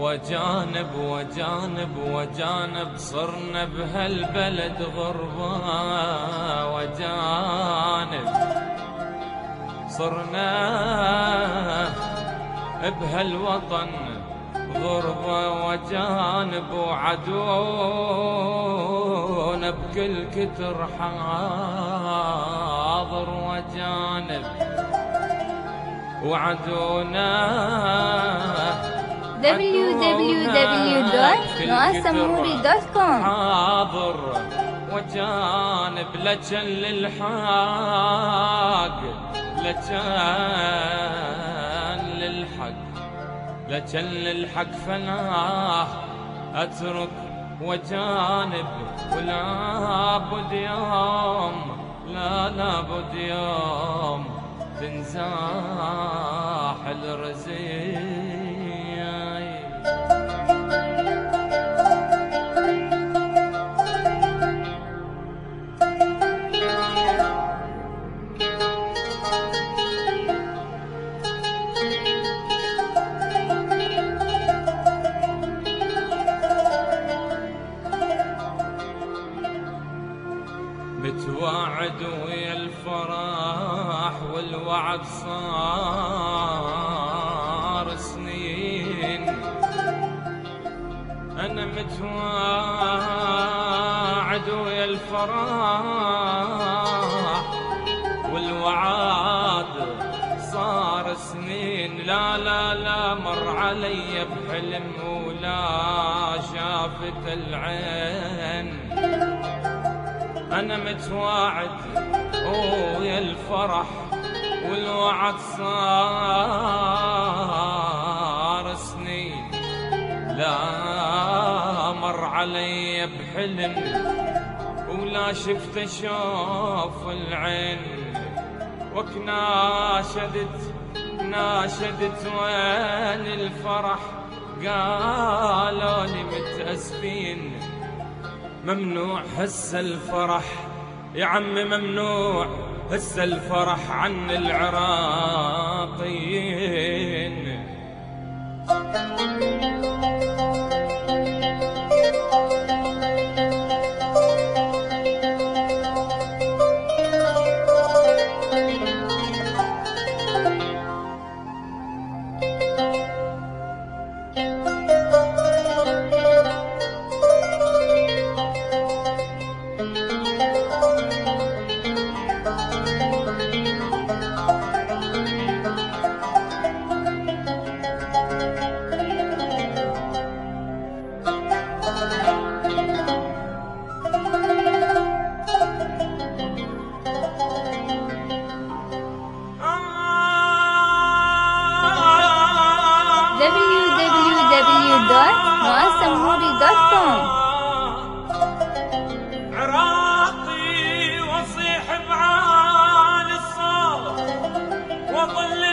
وجانب وجانب وجانب صرنا بهالبلد غربة، وجانب صرنا بهالوطن غربة، وجانب وعدونا بكل كتر حاضر، وجانب وعدونا www.noasamuri.com حاضر، وجانب لجن للحق، لجن للحق فلا أترك وجانب، ولا بد يوم، لا بد يوم تنزاح الرزية. متواعد ويا الفرح والوعد صار سنين، أنا متواعد ويا الفرح والوعد صار سنين، لا مر علي بحلم ولا شافت العين، أنا متواعد ويا الفرح والوعد صار سنين، لا مر علي بحلم ولا شفت أشوف العين، ناشدت وين الفرح، قالوا لي متأسفين ممنوع هسه الفرح يا عم، ممنوع هسه الفرح عن العراقيين. www.noasamuri.com عراقي وصيح بعالي الصوت، وظل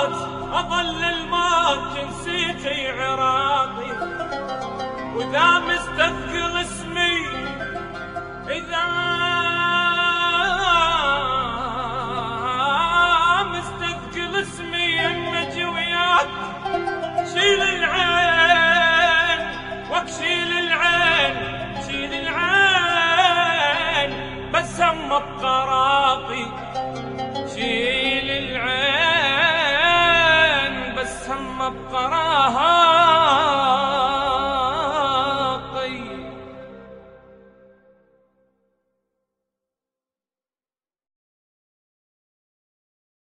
الموت جنسيتي عراقي، وذا